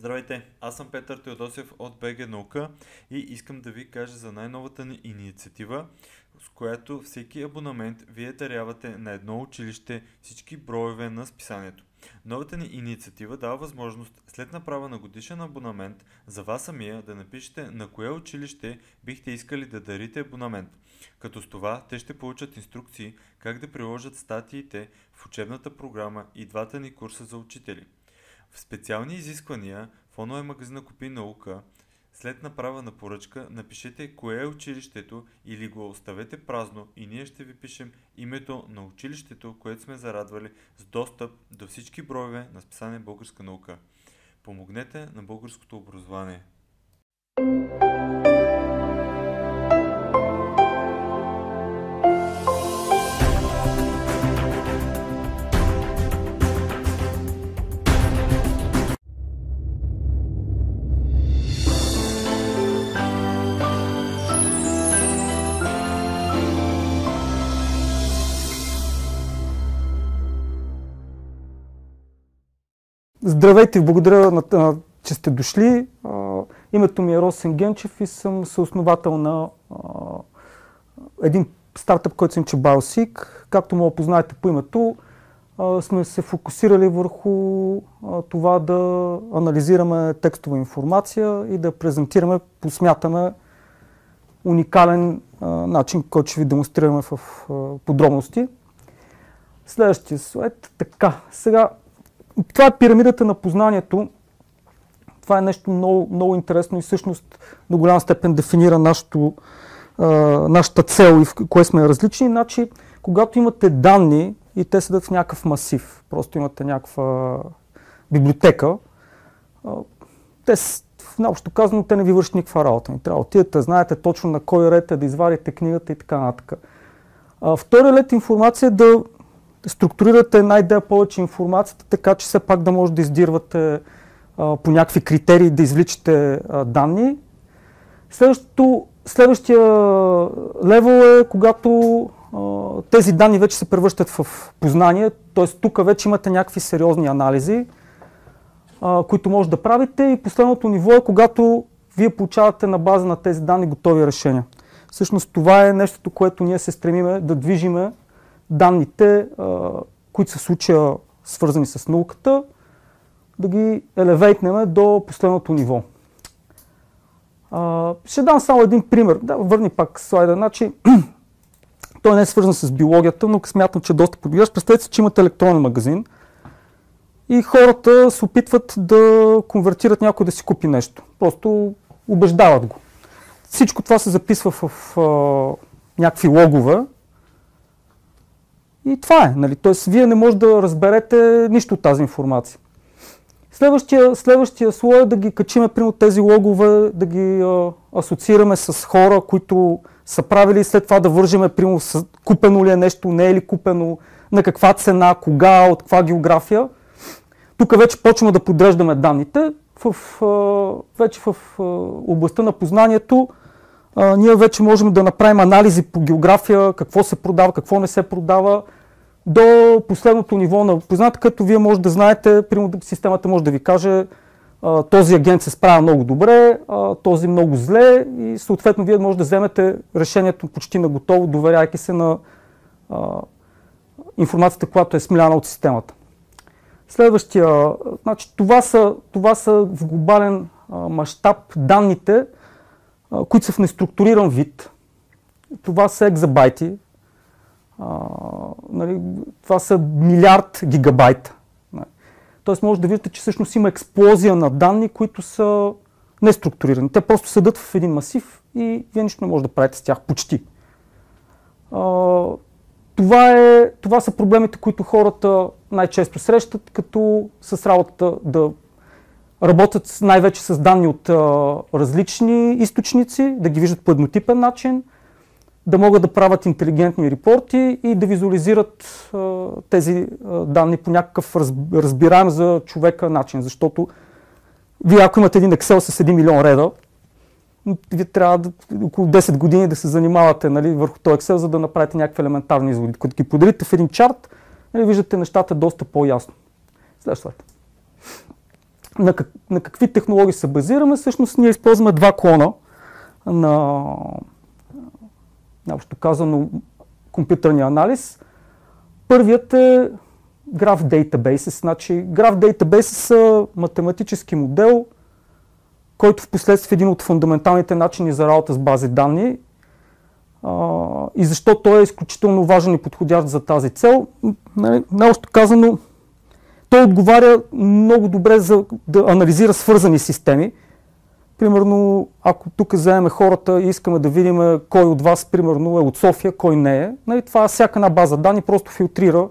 Здравейте, аз съм Петър Теодосев от БГ Наука и искам да ви кажа за най-новата ни инициатива, с която всеки абонамент вие дарявате на едно училище всички броеве на списанието. Новата ни инициатива дава възможност след направа на годишен абонамент за вас самия да напишете на кое училище бихте искали да дарите абонамент. Като с това те ще получат инструкции как да приложат статиите в учебната програма и двата ни курса за учители. В специални изисквания в онлайн магазина Купи наука, след направа на поръчка, напишете кое е училището или го оставете празно и ние ще ви пишем името на училището, което сме зарадвали с достъп до всички броеве на списание Българска наука. Помогнете на българското образование. Здравейте, благодаря, че сте дошли. Името ми е Росен Генчев и съм съосновател на един стартъп, който се нарича BioSeek. Както мога познаете по името, сме се фокусирали върху това да анализираме текстова информация и да презентираме, посмятаме, уникален начин, който ще ви демонстрираме в подробности. Следващия слайд. Така, сега това е пирамидата на познанието. Това е нещо много, много интересно и всъщност до голяма степен дефинира нашата цел и в кое сме различни. Значи, когато имате данни и те седат в някакъв масив, просто имате някаква библиотека, наобщо казано, те не ви вършат никаква работа. Не трябва да отидете, знаете точно на кой ред е да извадите книгата и така нататък. Вторият ред информация е да структурирате една идея повече информацията, така че все пак да може да издирвате по някакви критерии, да извличате данни. Следващия левел е когато тези данни вече се превръщат в познание, т.е. тук вече имате някакви сериозни анализи, които може да правите, и последното ниво е когато вие получавате на база на тези данни готови решения. Всъщност това е нещото, което ние се стремиме да движиме данните, които са в случая свързани с науката, да ги елевейтнем до последното ниво. Ще дам само един пример. Да, върни пак слайда. Значи, той не е свързан с биологията, но смятам, че е доста подходящ. Представете си, че имате електронен магазин и хората се опитват да конвертират някой да си купи нещо. Просто убеждават го. Всичко това се записва в някакви логове. И това е, нали? Тоест, вие не може да разберете нищо от тази информация. Следващия слой е да ги качиме, примерно тези логове, да ги асоциираме с хора, които са правили, след това да вържеме, примерно, купено ли е нещо, не е ли купено, на каква цена, кога, от каква география. Тук вече почваме да подреждаме данните. Вече в областта на познанието ние вече можем да направим анализи по география, какво се продава, какво не се продава, до последното ниво на познат, като вие може да знаете, примерно системата може да ви каже този агент се справя много добре, този много зле, и съответно вие може да вземете решението почти на готово, доверяйки се на информацията, която е смиляна от системата. Следващия, значи това са в глобален мащаб данните, които са в неструктуриран вид. Това са екзабайти. Това са милиард гигабайта. Тоест може да видите, че всъщност има експлозия на данни, които са неструктурирани. Те просто седат в един масив и вие нищо не може да правите с тях почти. Това са проблемите, които хората най-често срещат, като с работата да работят най-вече с данни от различни източници, да ги виждат по еднотипен начин, да могат да правят интелигентни репорти и да визуализират тези данни по някакъв разбираем за човека начин. Защото вие, ако имате един Excel с 1 милион реда, вие трябва около 10 години да се занимавате, нали, върху този Excel, за да направите някакви елементарни изводи. Като ги поделите в един чарт, нали, виждате нещата доста по-ясно. Следващата. на какви технологии се базираме? Всъщност ние използваме два клона на, общо казано, компютърния анализ. Първият е Graph Databases. Значи, Graph Databases са математически модел, който впоследствие е един от фундаменталните начини за работа с бази данни. И защо той е изключително важен и подходящ за тази цел? Най-общо казано, той отговаря много добре за да анализира свързани системи. Примерно, ако тук вземем хората и искаме да видим кой от вас, примерно, е от София, кой не е, това всяка една база данни просто филтрира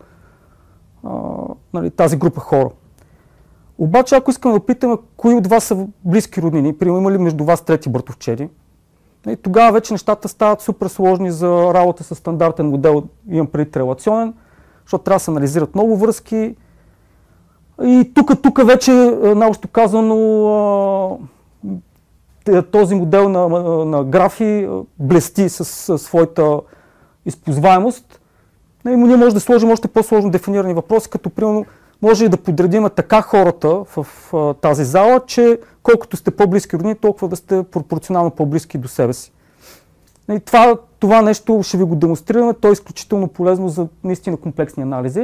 тази група хора. Обаче, ако искаме да питаме кои от вас са близки роднини, примерно има ли между вас трети братовчеди, тогава вече нещата стават супер сложни за работа с стандартен модел, имам предвид релационен, защото трябва да се анализират много връзки. И тук вече, наобщо казано, този модел на графи блести с своята използваемост. Ние може да сложим още по-сложно дефинирани въпроси, като примерно може и да подредим така хората в тази зала, че колкото сте по-близки роднини, толкова да сте пропорционално по-близки до себе си. И това нещо ще ви го демонстрираме, то е изключително полезно за наистина комплексни анализи.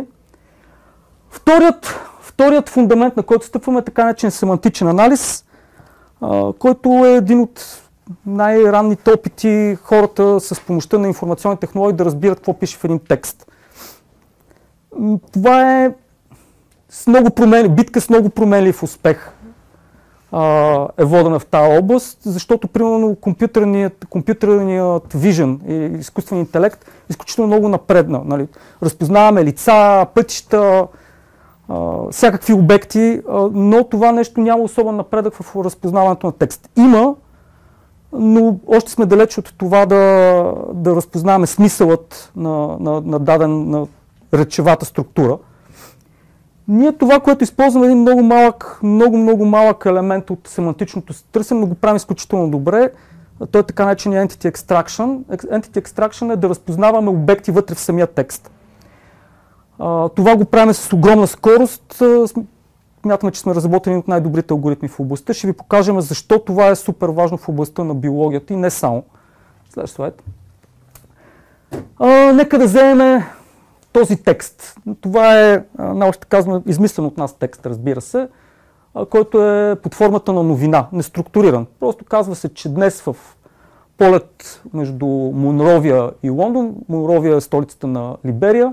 Вторият фундамент, на който стъпваме, е така наречен семантичен анализ, който е един от най-ранните опити хората с помощта на информационни технологии да разбират какво пише в един текст. Това е битка с много променлив успех е водена в тази област, защото примерно компютърният вижън и изкуствен интелект изключително много напредна. Нали? Разпознаваме лица, пътища, всякакви обекти, но това нещо няма особен напредък в разпознаването на текст. Има, но още сме далеч от това да разпознаваме смисълът на дадена речевата структура. Ние това, което използваме, е един много малък елемент от семантичното търсене, но го правим изключително добре. Той е така наречения Entity Extraction. Entity Extraction е да разпознаваме обекти вътре в самия текст. Това го правим с огромна скорост. Смятаме, че сме разработени от най-добрите алгоритми в областта. Ще ви покажем защо това е супер важно в областта на биологията и не само. Следващ слайд. Нека да вземем този текст. Това е, наобщо казваме, измислен от нас текст, разбира се, който е под формата на новина, неструктуриран. Просто казва се, че днес в полет между Монровия и Лондон, Монровия е столицата на Либерия,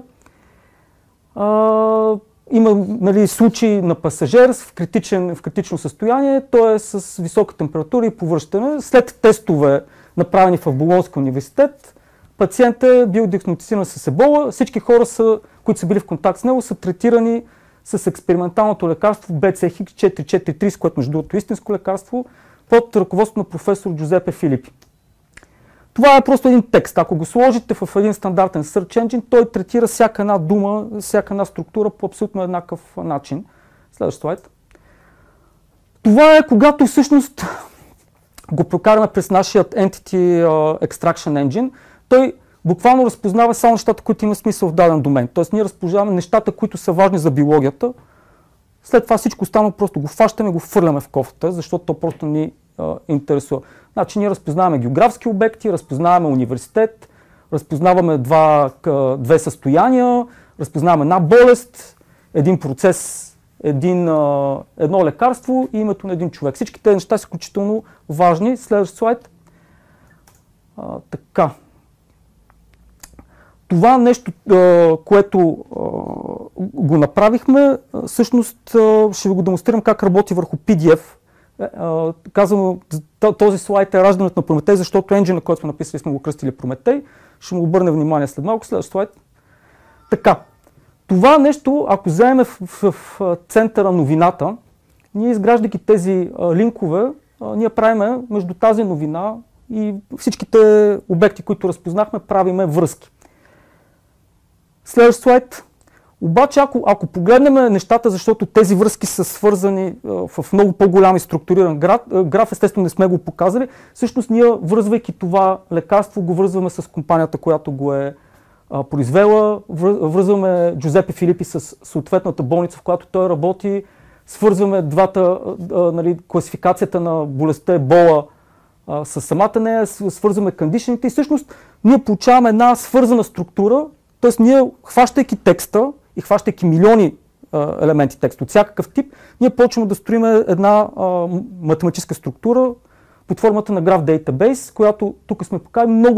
има случаи на пасажир в критично състояние, той е с висока температура и повръщане. След тестове, направени в Болонския университет, пациентът е бил диагностициран с ебола. Всички хора, които са били в контакт с него, са третирани с експерименталното лекарство BCX443, което между другото е истинско лекарство, под ръководството на професор Джузепе Филипи. Това е просто един текст. Ако го сложите в един стандартен search engine, той третира всяка една дума, всяка една структура по абсолютно еднакъв начин. Следващ слайд. Това е когато всъщност го прокараме през нашия Entity Extraction Engine. Той буквално разпознава само нещата, които имат смисъл в даден домен. Тоест ние разпознаваме нещата, които са важни за биологията. След това всичко останало просто го фащаме, го фърляме в кофата, защото то просто ни интересува. Значи ние разпознаваме географски обекти, разпознаваме университет, разпознаваме две състояния, разпознаваме една болест, един процес, едно лекарство и името на един човек. Всички тези неща са изключително важни. Следващ слайд. Така. Това нещо, което го направихме, всъщност ще ви го демонстрирам как работи върху PDF. Казвам, този слайд е раждането на Прометей, защото енджина, който сме написали, сме го кръстили Прометей. Ще му обърне внимание след малко. Следващ слайд. Така. Това нещо, ако вземем в центъра новината, ние изграждайки тези линкове, ние правиме между тази новина и всичките обекти, които разпознахме, правиме връзки. Следващ слайд. Обаче, ако погледнем нещата, защото тези връзки са свързани в много по-голям и структуриран граф, естествено не сме го показали, всъщност ние, връзвайки това лекарство, го връзваме с компанията, която го е произвела, връзваме Джузепе Филипи с съответната болница, в която той работи, свързваме двата, нали, класификацията на болестта Ебола с самата нея, свързваме кондишените и всъщност ние получаваме една свързана структура, т.е. ние, хващайки текста и хващайки милиони елементи текст от всякакъв тип, ние почваме да строим една математическа структура под формата на граф дейтабейс, която тук сме показали много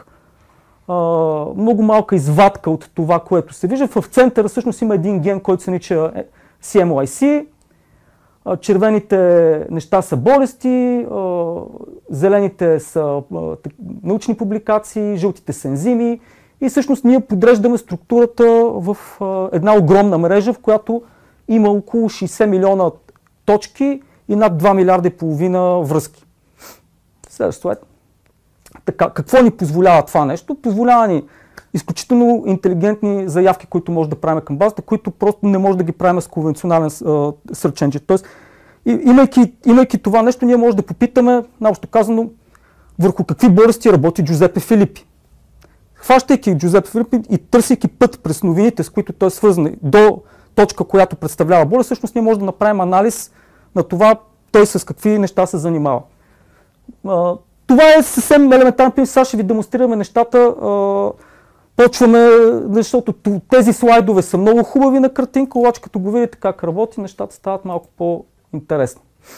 малка извадка от това, което се вижда. В центъра всъщност има един ген, който се нарича CMYC. Червените неща са болести, зелените са научни публикации, жълтите са ензими и всъщност ние подреждаме структурата в една огромна мрежа, в която има около 60 милиона точки и над 2 милиарда и половина връзки. Следващ слайд. Така, какво ни позволява това нещо? Позволява ни изключително интелигентни заявки, които може да правим към базата, които просто не може да ги правим с конвенционален search engine. Тоест, имайки това нещо, ние може да попитаме, наобщо казано, върху какви болести работи Джузепе Филипи. Хващайки Джузепе Филипи и търсейки път през новините, с които той е свързан до точка, която представлява болест, всъщност ние може да направим анализ на това той с какви неща се занимава. Това е съвсем елементарен пример. Сега ще ви демонстрираме нещата. Почваме, защото тези слайдове са много хубави на картинка, обаче като го видите как работи, нещата стават малко по-интересни.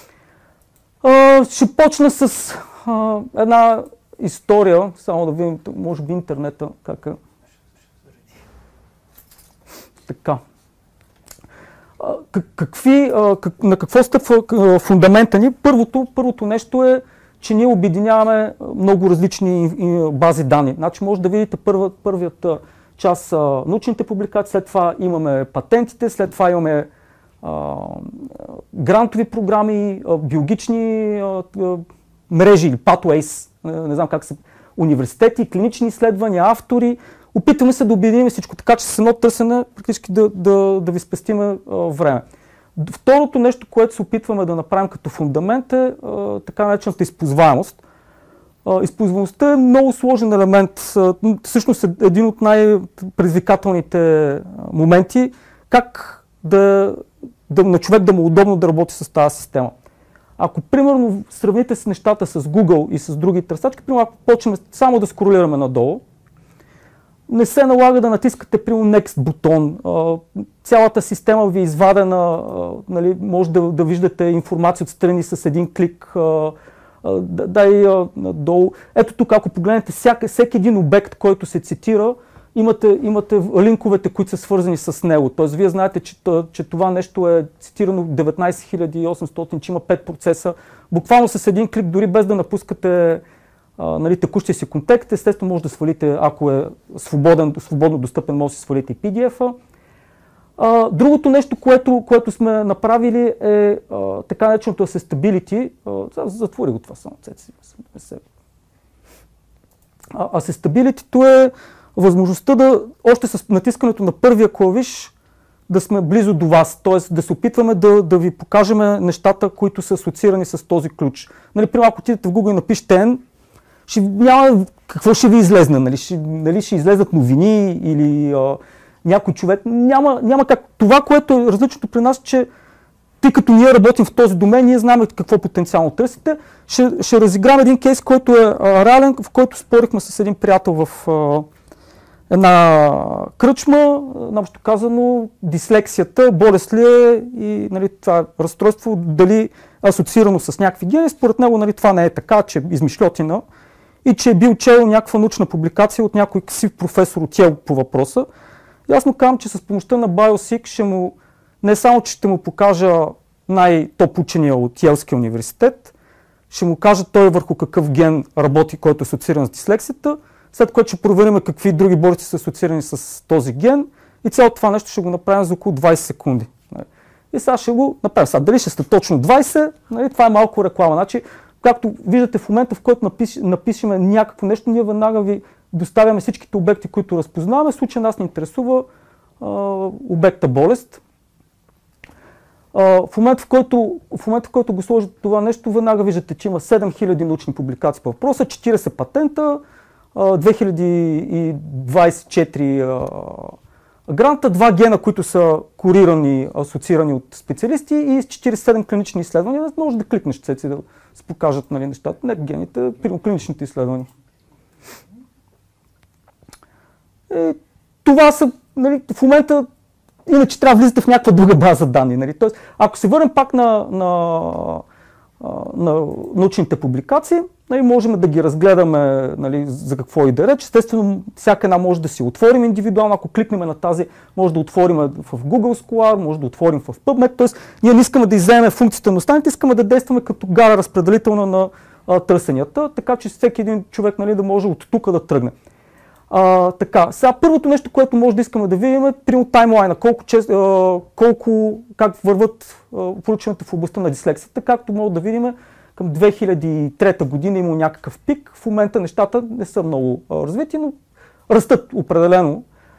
Ще почна с една история, само да видим, може би интернета, как е. Така. На какво стъпва фундамента ни? Първото нещо е, че ние обединяваме много различни бази данни. Значи може да видите първият част научните публикации, след това имаме патентите, след това имаме грантови програми, биологични мрежи или pathways, не знам как са, университети, клинични изследвания, автори. Опитваме се да обединим всичко, така че с едно търсене практически да ви спестиме време. Второто нещо, което се опитваме да направим като фундамент е така наречената използваемост. Използваемостта е много сложен елемент, всъщност е един от най-предизвикателните моменти, как на човек да му е удобно да работи с тази система. Ако примерно сравните с нещата с Google и с други търсачки, примерно ако почнем само да скролираме надолу, не се налага да натискате примерно Next бутон. Цялата система ви е извадена, нали, може да виждате информация отстрани с един клик. Дай надолу. Ето тук, ако погледнете всеки един обект, който се цитира, имате линковете, които са свързани с него. Тоест, вие знаете, че това нещо е цитирано 19800, че има 5 процеса. Буквално с един клик, дори без да напускате нали, текущия си контекст, естествено може да свалите, ако е свободно достъпен, може да си свалите и PDF-а. Другото нещо, което сме направили е така нареченото Accessibility. Затвори го това само. Accessibility-то е възможността да, още с натискането на първия клавиш, да сме близо до вас, т.е. да се опитваме да ви покажем нещата, които са асоциирани с този ключ. Нали, примерно, ако отидете в Google и напишете N, няма какво ще ви излезне, нали ще излезат новини или някой човек. Няма как. Това, което е различното при нас, че тъй като ние работим в този домен, ние знаем какво потенциално търсите. Ще разиграм един кейс, който е реален, в който спорихме с един приятел в една кръчма, наобщо казано, дислексията, болест ли е и нали, това разстройство, дали асоциирано с някакви гени. Според него нали, това не е така, че е измишльотина и че е бил чел някаква научна публикация от някой сив професор от Йел по въпроса. И аз му казвам, че с помощта на BioSeek не само, че ще му покажа най-топ учения от Йелския университет, ще му кажа той върху какъв ген работи, който е асоцииран с дислексията, след което ще проверим какви други болести са асоциирани с този ген и цялото това нещо ще го направим за около 20 секунди. И сега ще го направим. Дали ще сте точно 20, нали, това е малко реклама. Значи, както виждате в момента, в който напишем някакво нещо, ние веднага ви доставяме всичките обекти, които разпознаваме. В случая нас ни интересува обекта болест. В момента, в който го сложите това нещо, веднага виждате, че има 7000 научни публикации по въпроса, 40 патента, 2024 гранта, 2 гена, които са корирани, асоциирани от специалисти и с 47 клинични изследвания. Може да кликнеш цеци да се покажат, нали, нещата, не гените, клиничните изследвания. Това са, нали, в момента, иначе трябва да влизате в някаква друга база данни. Нали. Тоест, ако се върнем пак на научните публикации, нали, можем да ги разгледаме, нали, за какво и да реч. Естествено, всяка една може да си отворим индивидуално. Ако кликнем на тази, може да отворим в Google Scholar, може да отворим в PubMed. Тоест, ние не искаме да изземем функцията на останалите, искаме да действаме като гара разпределителна на търсенията, така че всеки един човек, нали, да може от тук да тръгне. Така, сега първото нещо, което може да искаме да видим е примерно таймлайна, как върват проучването в областта на дислексията, както може да видим към 2003 година има някакъв пик, в момента нещата не са много развити, но растат определено.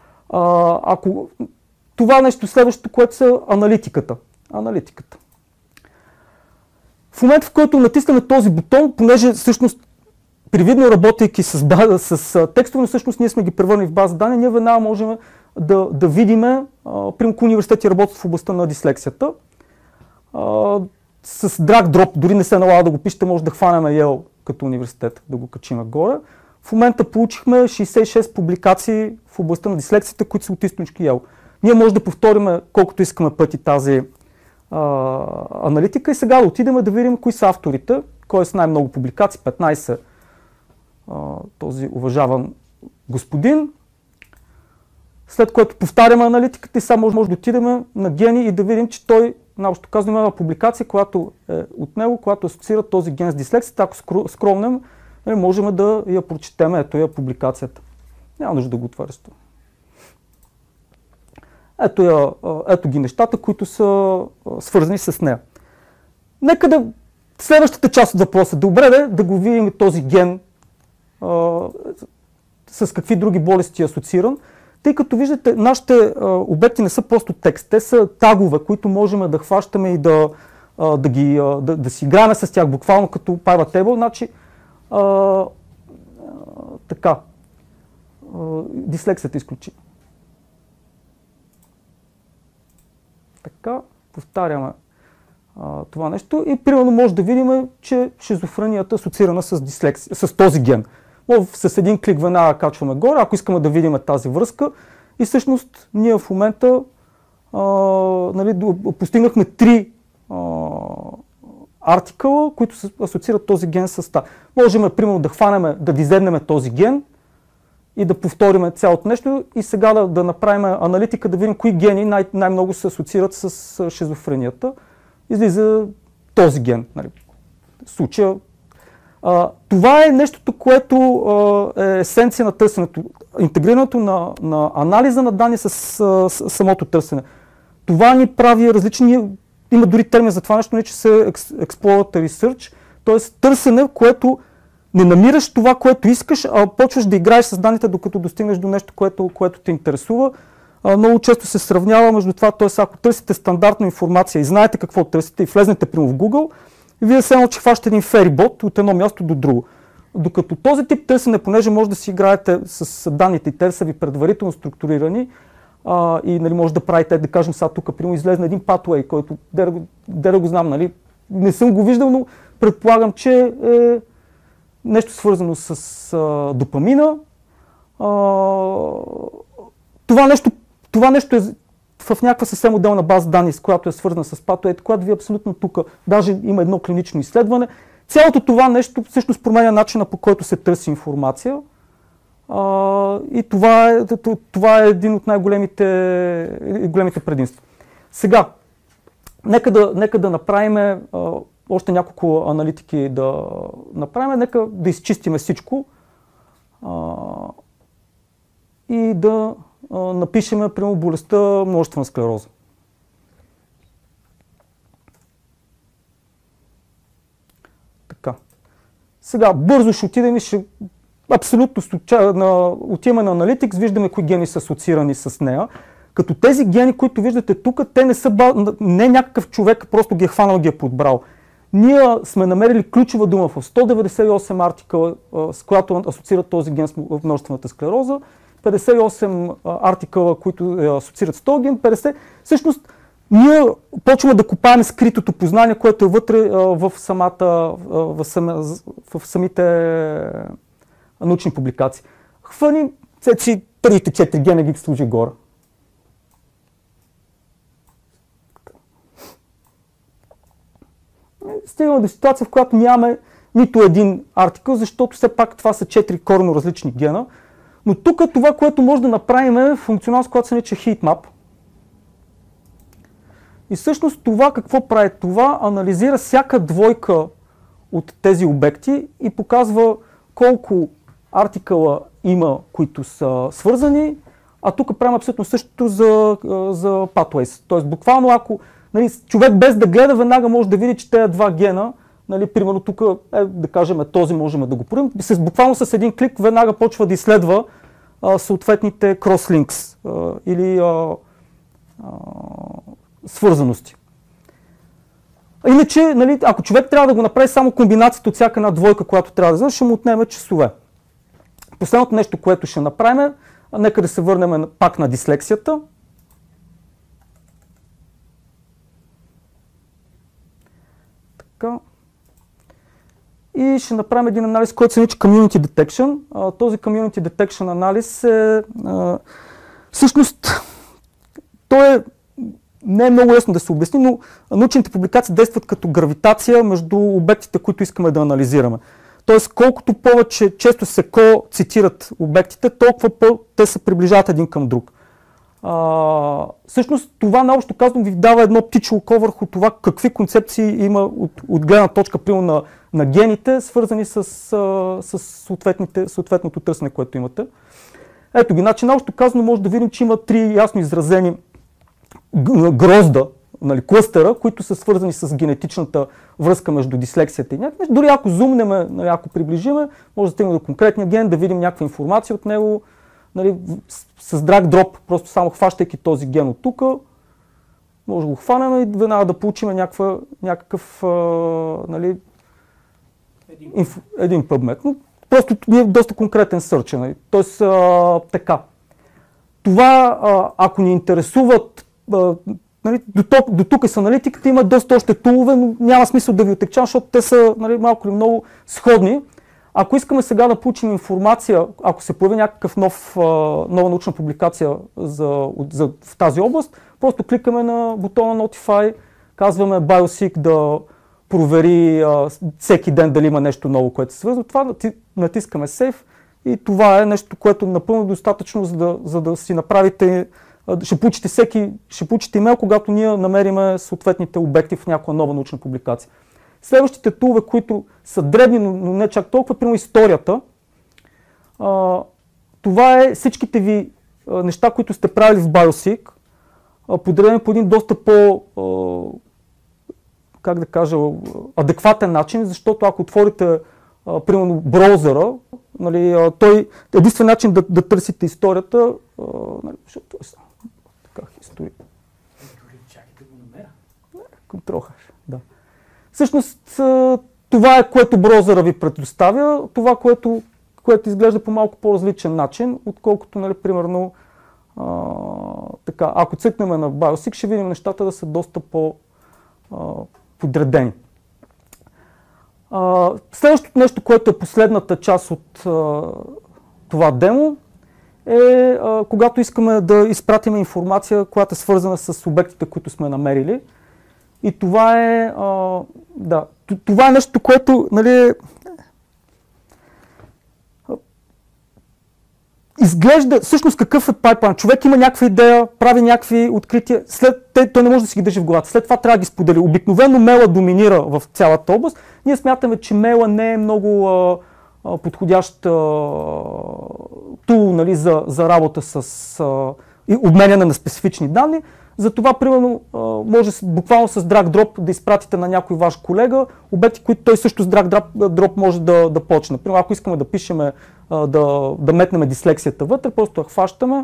Това нещо следващото, което са аналитиката. В момента, в който натискаме този бутон, понеже всъщност привидно работейки с текстове, всъщност ние сме ги превърнали в база данни, ние веднага можем да видим, примерно, университети работят в областта на дислексията. С drag drop, дори не се налага да го пишете, може да хванем Yale като университет, да го качим горе. В момента получихме 66 публикации в областта на дислексията, които са от източник Yale. Ние може да повторим колкото искаме пъти тази аналитика и сега да отидем да видим кои са авторите, кой е с най-много публикации, 15 този уважаван господин. След което повтаряме аналитиката и сега може да отидем на гени и да видим, че той, наобщо казано, има публикация, която е от него, която асоциира този ген с дислексията. Ако скромнем, можем да я прочетем. Ето я публикацията. Няма нужда да го отваряш. Ето ги нещата, които са свързани с нея. Нека да следващата част от въпроса. Добре да го видим този ген с какви други болести е асоцииран. Тъй като виждате, нашите обекти не са просто текст, те са тагове, които можем да хващаме и да си играем с тях, буквално като Pivot Table. Значи, така, дислексията изключи. Така, повтаряме това нещо и примерно може да видим, че шизофренията е асоциирана с този ген. С един клик веднага качваме горе, ако искаме да видим тази връзка. И всъщност ние в момента постигнахме 3 артикъла, които асоциират този ген с това. Можем, примерно, да хванем, да дизеднем този ген и да повторим цялото нещо и сега да направим аналитика, да видим кои гени най-много се асоциират с шизофренията. Излиза този ген. Нали. В случая това е нещото, което е есенция на търсенето, интегрирането на анализа на данни с самото търсене. Това ни прави различни, има дори термин за това нещо, че се exploratory research, т.е. търсене, в което не намираш това, което искаш, а почваш да играеш с данните, докато достигнеш до нещо, което те интересува. Много често се сравнява между това, т.е. ако търсите стандартна информация и знаете какво търсите и влезнете прямо в Google, вие само, че хващате един ферибот от едно място до друго. Докато този тип търсене, понеже може да си играете с данните и те са ви предварително структурирани и нали, може да правите, да кажем сега тук, примерно излезна един pathway, който да го знам, нали, не съм го виждал, но предполагам, че е нещо свързано с допамина. Това нещо е в някаква съвсем отделна база данни, с която е свързана с pathway, която ви е абсолютно тук. Даже има едно клинично изследване. Цялото това нещо всъщност променя начина, по който се търси информация. И това е един от най-големите предимства. Сега, нека да направим още няколко аналитики да направим, нека да изчистиме всичко и да напишем, примерно, болестта множествена склероза. Така. Сега бързо ще отидем и абсолютно отиваме на Analytics, виждаме кои гени са асоциирани с нея. Като тези гени, които виждате тук, те не са не някакъв човек, просто ги е хванал, ги е подбрал. Ние сме намерили ключова дума в 198 артикъла, с която асоциират този ген с множествената склероза. 58 артикъла, които асоциират с този ген, 50. Всъщност, ние почваме да копаем скритото познание, което е вътре в самите научни публикации. Хвани, си първите 4 гена ги служи горе. Стигаме до ситуация, в която нямаме нито един артикъл, защото все пак това са 4 коренно различни гена. Но тук това, което може да направим е функционалност, която се нарича heatmap. И всъщност това какво прави? Това анализира всяка двойка от тези обекти и показва колко артикъла има, които са свързани, а тук правим абсолютно същото за pathways. Тоест буквално ако човек без да гледа, веднага може да види, че тези два гена, примерно тук, да кажем, този можем да го проверим, буквално с един клик веднага почва да изследва съответните cross-links или свързаности. Иначе, ако човек трябва да го направи само комбинацията от всяка една двойка, която трябва да знае, ще му отнеме часове. Последното нещо, което ще направим, нека да се върнем пак на дислексията. Така. И ще направим един анализ, който се нарича Community Detection. Този Community Detection анализ е всъщност той не е много лесно да се обясни, но научните публикации действат като гравитация между обектите, които искаме да анализираме. Тоест, колкото повече често се цитират обектите, толкова те се приближават един към друг. Всъщност, това наобщо казвам ви дава едно птиче око върху това какви концепции има от гледна точка на гените, свързани с съответното търсене, което имате. Ето ги, значи наобщо казано може да видим, че има 3 ясно изразени грозда, клъстера, които са свързани с генетичната връзка между дислексията и някакви. Дори ако зумнем, ако приближиме, може да стигнем до конкретния ген, да видим някаква информация от него, с драг дроп, просто само хващайки този ген от тук, може да го хванем и веднага да получим някакъв един PubMed. Но просто е доста конкретен сърч. Тоест, така. Това, ако ни интересуват, до тук и с аналитиката има доста още тулове, но няма смисъл да ви отекчам, защото те са малко или много сходни. Ако искаме сега да получим информация, ако се появи някакъв нова научна публикация в тази област, просто кликаме на бутона Notify, казваме BioSeek да провери всеки ден дали има нещо ново, което се свързва. Това натискаме Save и това е нещо, което е напълно достатъчно, за да си направите. Ще получите имейл, когато ние намериме съответните обекти в някоя нова научна публикация. Следващите тулове, които са дребни, но не чак толкова, примерно историята. Това е всичките ви неща, които сте правили в BioSeek, подредени по един доста адекватен начин, защото ако отворите примерно браузъра, единствен начин да търсите историята, защото е така история. Чакайте го намеря. Контролхаш, да. Всъщност, това е което браузъра ви предоставя, това, което изглежда по малко по-различен начин, отколкото, примерно, така. Ако цъкнем на BioSeek, ще видим нещата да са доста подредени. Следващото нещо, което е последната част от това демо, е когато искаме да изпратим информация, която е свързана с обектите, които сме намерили. И това е, това е нещо, което, изглежда, всъщност какъв е пайплайн. Човек има някаква идея, прави някакви открития, той не може да си ги държи в главата. След това трябва да ги сподели. Обикновено мейла доминира в цялата област. Ние смятаме, че мейла не е много подходящ тул за работа с обменяне на специфични данни. Затова, примерно, може буквално с drag drop да изпратите на някой ваш колега обекти, които той също с drag drop може да почне. Примерно, ако искаме да пишеме, да метнем дислексията вътре, просто я хващаме.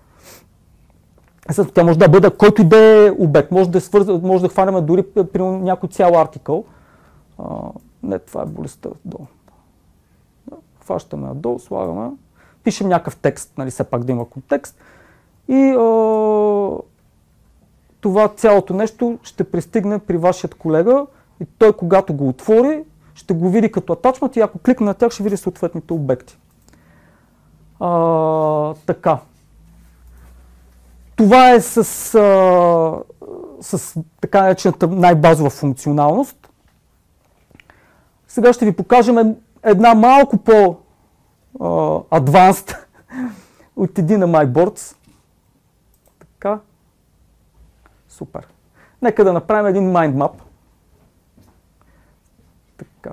Тя може да бъде който и да е обект. Може да хванем дори примерно, някой цял артикъл. Не, това е болестта долу. Хващаме надолу, слагаме. пишем някакъв текст, нали, все пак да има контекст. И това цялото нещо ще пристигне при вашият колега и той, когато го отвори, ще го види като атачмент и ако кликне на тях, ще види съответните обекти. Така. Това е с така наречената най-базова функционалност. Сега ще ви покажем една малко по-advanced от един на MyBoards. Така. Супер. Нека да направим един mind map. Така.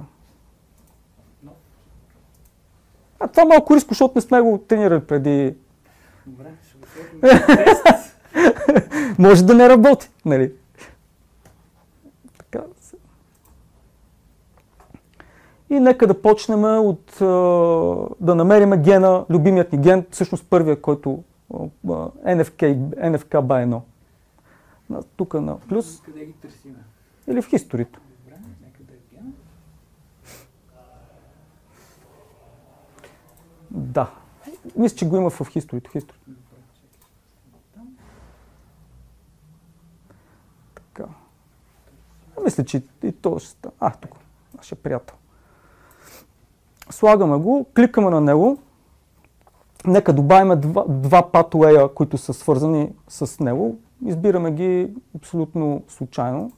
Това малко риско, защото не сме го тренирали преди. Добре, ще го сложим тест. Може да не работи, нали? Така. И нека да почнем от да намерим гена, любимият ни ген, всъщност първия, който NFK BY1. Тук на плюс. Къде ги търсиме? Или в историята. Добре, нека да е гена. Да. Мисля, че го има в историята. Така. Мисля, че и то ще стане. Тук. Нашия приятел. Слагаме го, кликаме на него. Нека добавим два патуея, които са свързани с него. Избираме ги абсолютно случайно.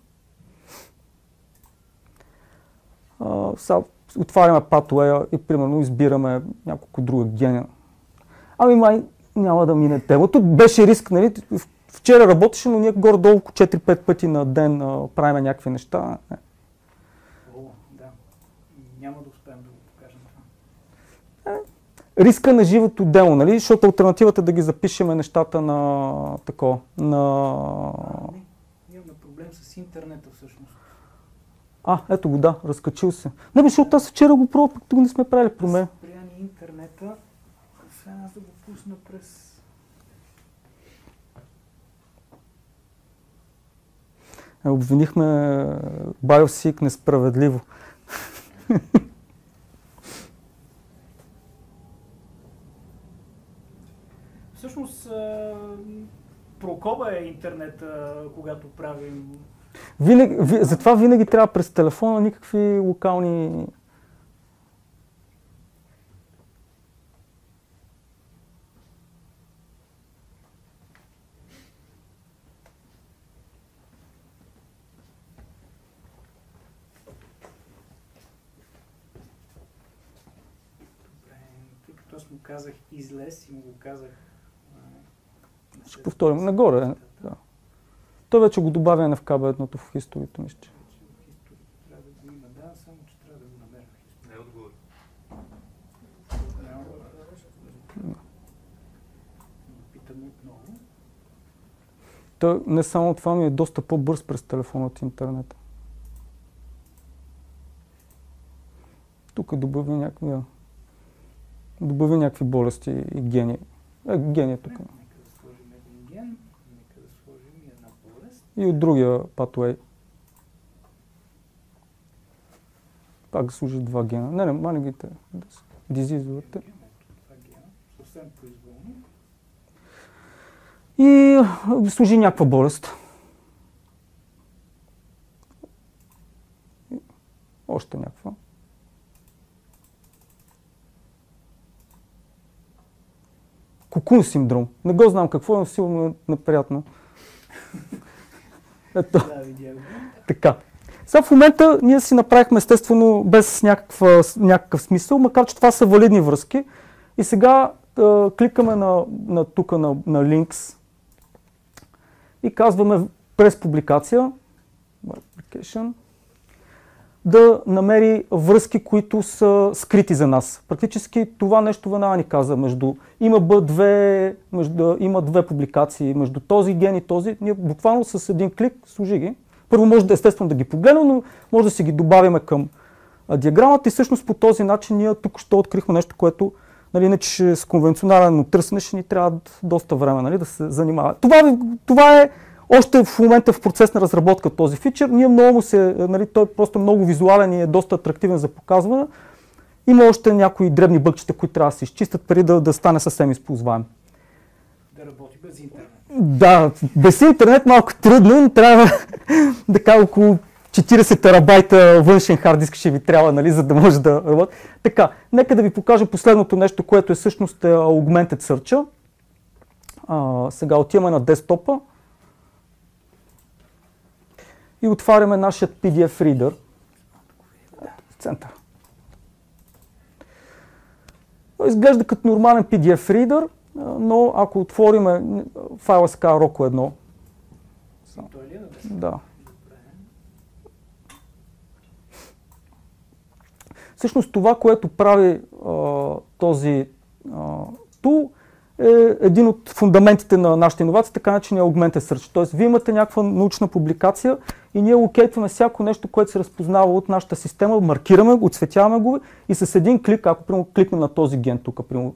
Сега отваряме патуея и примерно избираме няколко друга гена. Май няма да мине темата. Беше риск, нали? Вчера работеше, но ние горе-долу 4-5 пъти на ден правим някакви неща. Да. Няма да успеем да го покажем това. Риска на живото дело, нали? Защото алтернативата е да ги запишеме нещата на такова, на... Имаме проблем с интернета всъщност. Ето го, да, разкачил се. Не, защото аз вчера го пробвах, пък тук не сме правили проблем. Спря ни интернета, сега аз да го пусна през... Обвинихме BioSeek несправедливо. Всъщност, прокоба е интернета, когато правим... Затова винаги трябва през телефона никакви локални... Тъй като аз му казах излез и му го казах... Ще повторим. Нагоре. Да. Той вече го добавя на FKB1 в историята, мисля. Трябва да го има, да, само че трябва да го намеря. Не отговори. Питам отново. Той не само това, ми е доста по-бърз през телефона от интернета. Тук добави някакви болести и гени. Гени е тук. Нека да сложим един ген, нека да сложим и една болест. И от другия pathway. Пак служи два гена. Не, маленьките дизизовете. Това гена, съвсем произволно. И служи някаква болест. Още някаква. Кокун синдром. Не го знам какво е, но силно е неприятно. Ето. Да, видях го. Така. Сега в момента ние си направихме естествено без някакъв смисъл, макар че това са валидни връзки. И сега кликаме тук на Links и казваме през публикация да намери връзки, които са скрити за нас. Практически това нещо веднага ни каза. Има две публикации между този ген и този. Ние буквално с един клик служи ги. Първо може да естествено да ги погледнем, но може да си ги добавим към диаграмата и всъщност по този начин ние тук ще открихме нещо, което иначе с конвенционално търсене ще ни трябва доста време да се занимава. Това е още в момента в процес на разработка този фичър. Той е просто много визуален и е доста атрактивен за показване. Има още някои дребни бъгчета, които трябва да се изчистят преди да стане съвсем използваем. Да работи без интернет. Да, без интернет малко трудно, трябва да около 40 терабайта външен хард диск ще ви трябва, нали, за да може да работи. Така, нека да ви покажа последното нещо, което е всъщност Augmented Search. Сега отиваме на десктопа и отваряме нашия PDF Reader. В центъра. Изглежда като нормален PDF Reader, но ако отвориме файла с Roku 1. Да. Всъщност това, което прави този тул, е един от фундаментите на нашата иновация, така наречения Augmented Search. Тоест, вие имате някаква научна публикация и ние локейтваме всяко нещо, което се разпознава от нашата система, маркираме го, оцветяваме го и с един клик, ако примерно кликнем на този ген тук, примерно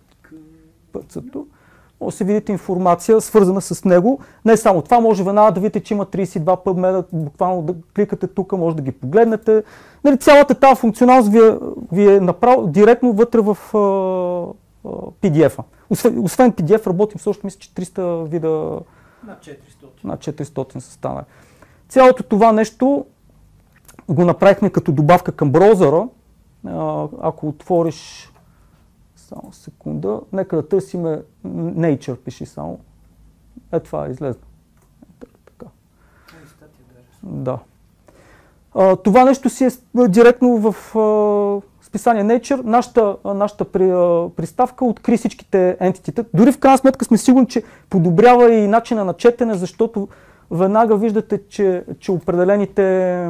пъцето, може да се видите информация, свързана с него. Не само това, може веднага да видите, че има 32 PubMed, буквално да кликате тук, може да ги погледнете. Нали, цялата тази функционалност ви е направо директно вътре в PDF-а. Освен PDF работим също, мисля, че 300 вида... Над 400 са станали. Цялото това нещо го направихме като добавка към браузъра. Ако отвориш... Само секунда. Нека да търсиме Nature, пиши само. Това е излезло. Така. Да. Това нещо си е директно в списание Nature. Нашата приставка откри всичките ентитите. Дори в крайна сметка сме сигурни, че подобрява и начина на четене, защото веднага виждате, че определените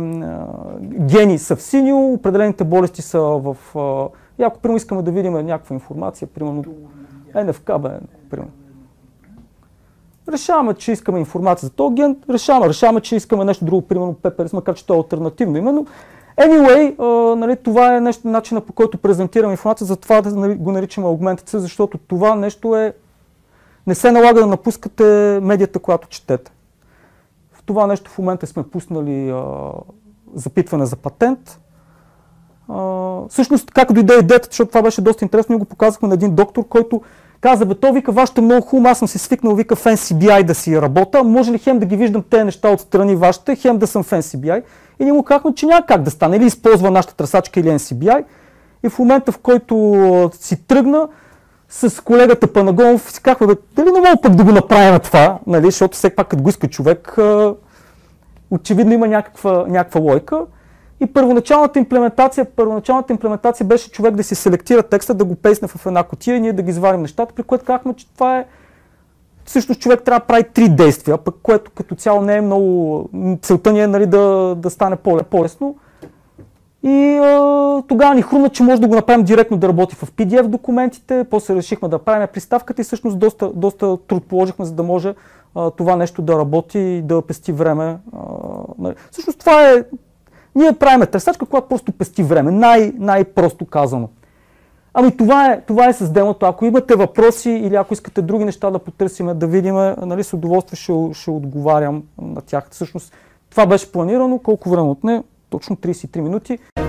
гени са в синьо, определените болести са в... И ако примерно искаме да видим някаква информация, примерно НФК, примерно. Решаваме, че искаме информация за този ген, решаваме, че искаме нещо друго, примерно ППРС, макар че то е алтернативно именно. Anyway, нали, това е нещо, начина, по който презентираме информация, затова да го наричаме Augmented Search, защото това нещо е... Не се налага да напускате медията, която четете. В това нещо в момента сме пуснали запитване за патент. Всъщност, как дойде идеята, защото това беше доста интересно, ние го показахме на един доктор, който каза, то вика, вашето е много хубаво, аз съм се свикнал, вика, в NCBI да си работя, може ли хем да ги виждам тези неща отстрани вашите, хем да съм в NCBI? И ние му казахме, че няма как да стане, или използва нашата тръсачка или NCBI. И в момента, в който си тръгна, с колегата Панагонов си казахме, дали не мога пък да го направим това, нали, защото все пак като го иска човек, очевидно има някаква логика. И първоначалната имплементация беше човек да си селектира текста, да го пейсне в една кутия и ние да ги изварим нещата, при което казахме, че това е... Всъщност човек трябва да прави 3 действия, пък което като цяло не е много... Целта ни е, нали, да стане по-лесно. И тогава ни хрумна, че може да го направим директно да работи в PDF документите, после решихме да правим приставката и всъщност доста труд положихме, за да може това нещо да работи и да пести време. Всъщност това е... Ние правим търсачка, която просто пести време, най-просто казано. Ами това е с демото. Ако имате въпроси или ако искате други неща да потърсим, да видим, нали, с удоволствие ще отговарям на тях. Всъщност това беше планирано. Колко време отне? Точно 33 минути.